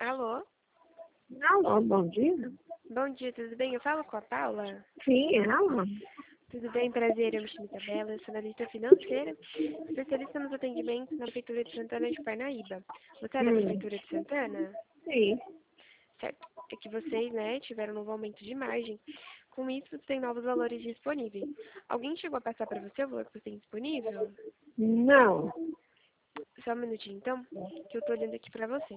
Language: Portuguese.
Alô? Alô, bom dia. Bom dia, tudo bem? Eu falo com a Paula? Sim, ela. Tudo bem? Prazer, eu me chamo Isabela, eu sou analista financeira, especialista nos atendimentos na Prefeitura de Santana de Parnaíba. Você é da Hum, Prefeitura de Santana? sim. Certo. É que vocês, né, tiveram um novo aumento de margem. Com isso, tem novos valores disponíveis. Alguém chegou a passar para você o valor que você tem disponível? Não. Só um minutinho, então, que eu tô olhando aqui para você.